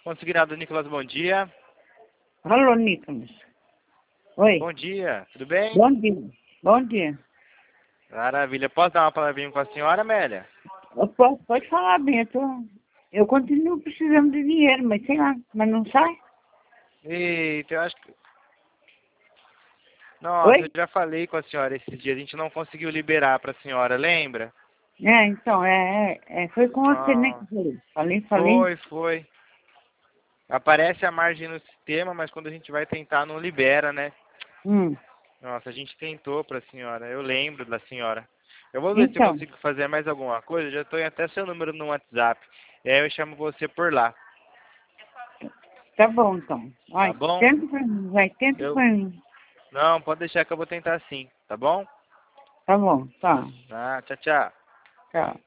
Consignado Nicolas, bom dia. Alô, Nicolas. Oi. Bom dia, tudo bem? Bom dia. Bom dia. Maravilha. Posso dar uma palavrinha com a senhora, Amélia? Pode falar, bem, eu continuo precisando de dinheiro, mas sei lá, mas não sai. Eita, eu acho que... Nossa, Oi? eu já falei com a senhora esses dias, a gente não conseguiu liberar para a senhora, lembra? Então, foi com você, né, Ah, que eu falei. foi. Aparece a margem no sistema, mas quando a gente vai tentar não libera, né? Hum. Nossa, a gente tentou para a senhora, eu lembro da senhora. Eu vou ver se eu Então, consigo fazer mais alguma coisa, já estou em até seu número no WhatsApp. E aí eu chamo você por lá, tá bom, então. tá Vai, bom? tenta pra mim, tenta Eu... pra mim. Não, pode deixar que eu vou tentar sim, tá bom? Tá bom, tá. Ah, tchau, tchau. Tchau.